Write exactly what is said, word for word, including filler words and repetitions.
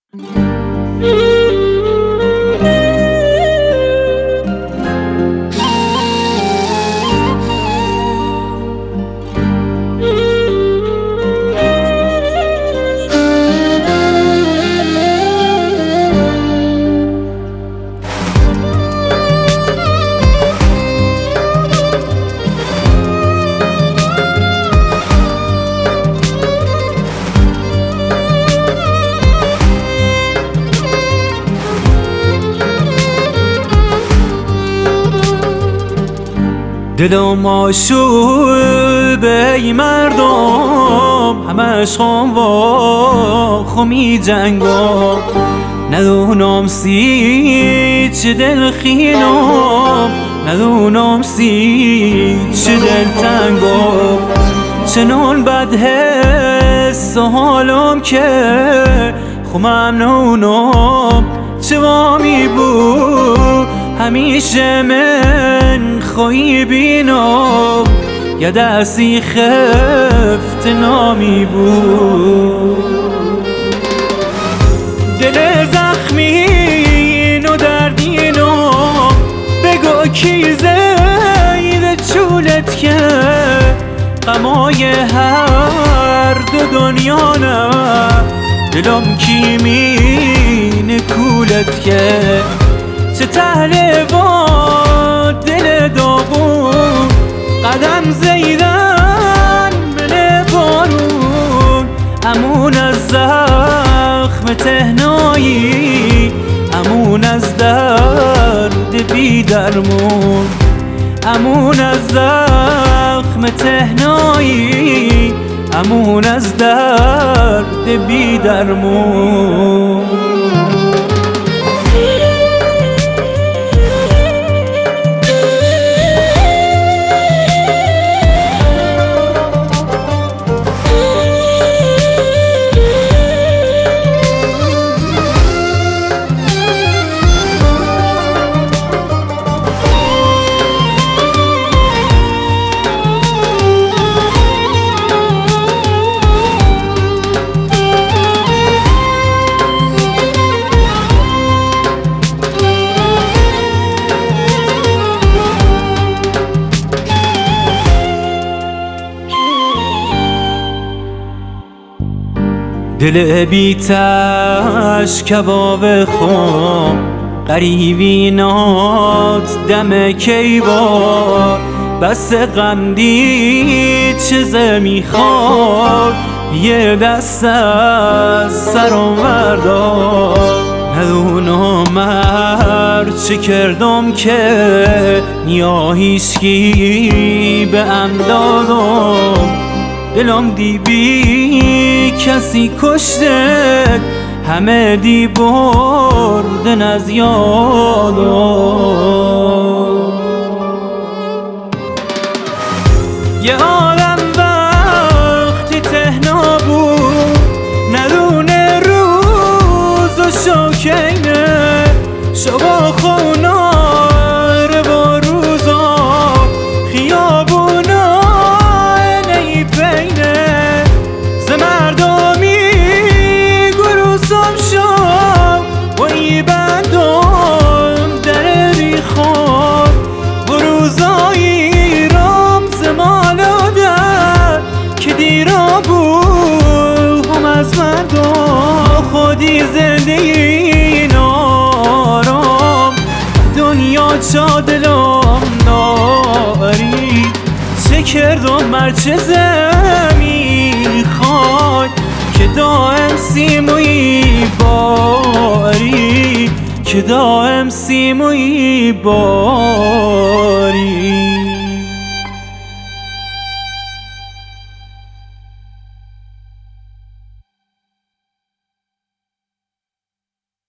دلم آشوبه ای مردم همش خون و خمی جنگم ندونم سی چه دل خینم ندونم سی چه دل تنگم چنان بد حس و حالم که خو ممنونم چه وامی بود همیشه من خوی بینم یا دستی خفت نامی بود دل زخمی نو دردینم بگو کی زید چولت که غمای هر دو دنیا نه دلم کی مینه کولت که چه تهله و دل داغون قدم زیدن بله بارون امون از زخم تهنایی امون از درد بی درمون امون از زخم تهنایی امون از درد بی درمون دل بیتش کباب خون قریبی نات دم کیوار بس غمدی چیزه میخواد یه دست از سرم بردار ندونم هر چه کردم که نیا هیچکی به ام دادم دلم دی بی کسی کشته همه دی بردن از یادم یه عالم وقتی تهنا بود ندونه روز و شوکینه شبا خونار با روزا خیابونا نی بینه ز مردمی گروسم شم و ای بندم در بیخور بروزایی رام ز مالاده که دیرا بود هم از مردم خودی زندگی نارم دنیا چا دلم داری چه کردم مرچه زمین خواهد که دائم سیموی باری که دائم سیموی باری